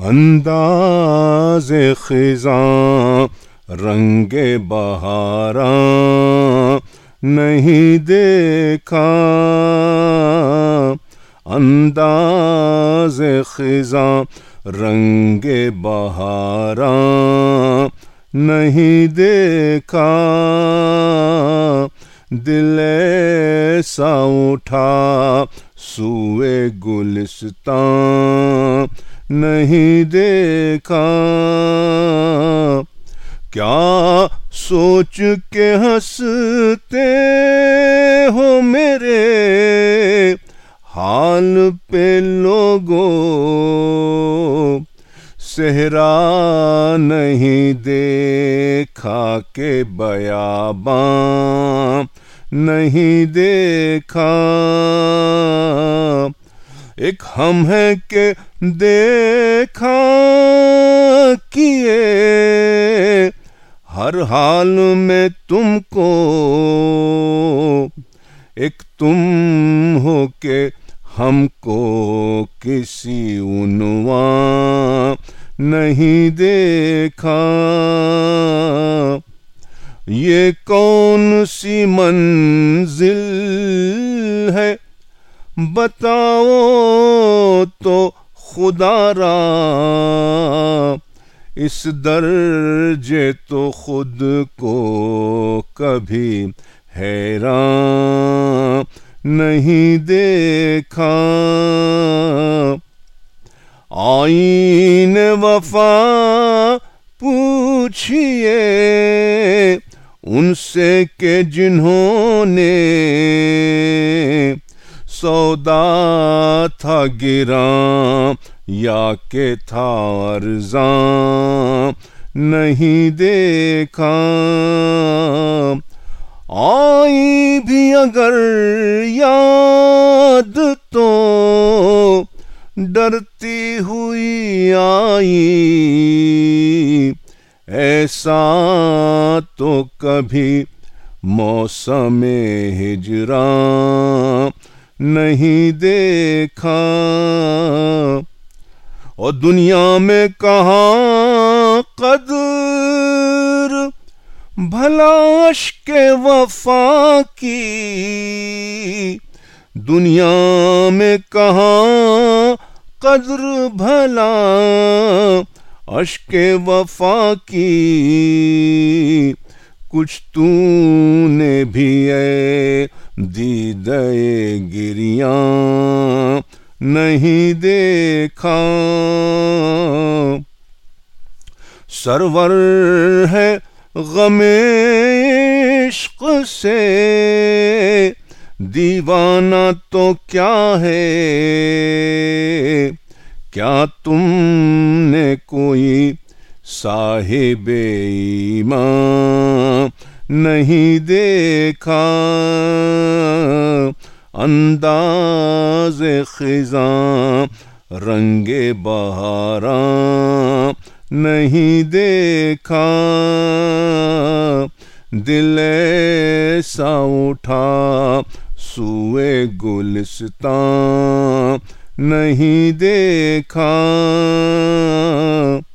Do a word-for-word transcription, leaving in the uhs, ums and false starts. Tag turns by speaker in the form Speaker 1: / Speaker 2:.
Speaker 1: अंदाज़े ख़िज़ां रंगे बहारां नहीं देखा, अंदाज़े ख़िज़ां रंगे बहारां नहीं देखा। दिल ऐसा उठा सूए गुलिस्तां नहीं देखा। क्या सोच के हंसते हो मेरे हाल पे लोगों, सेहरा नहीं देखा के बयाबां नहीं देखा। एक हम है के देखा किए हर हाल में तुमको, एक तुम हो के हमको किसी उन्वां नहीं देखा। ये कौन सी मंजिल है बताओ तो खुदारा, इस दर्जे तो खुद को कभी हैरान नहीं देखा। आईने वफा पूछिए उनसे के जिन्होंने सौदा था गिरां या के था अर्ज़ां नहीं देखा। आई भी अगर याद तो डरती हुई आई, ऐसा तो कभी मौसम हिजरां नहीं देखा। और दुनिया में कहाँ कदर भला इश्क़े वफा की, दुनिया में कहाँ कदर भला इश्क़े वफा की। कुछ तूने भी ऐ दीदे गिरियां नहीं देखा। सरवर है ग़मे इश्क़ से दीवाना तो क्या है, क्या तुमने कोई साहिबे ईमान नहीं देखा। अंदाज़े ख़िज़ां रंगे बहारां नहीं देखा। दिल ऐसा उठा सूए गुलिस्तां नहीं देखा।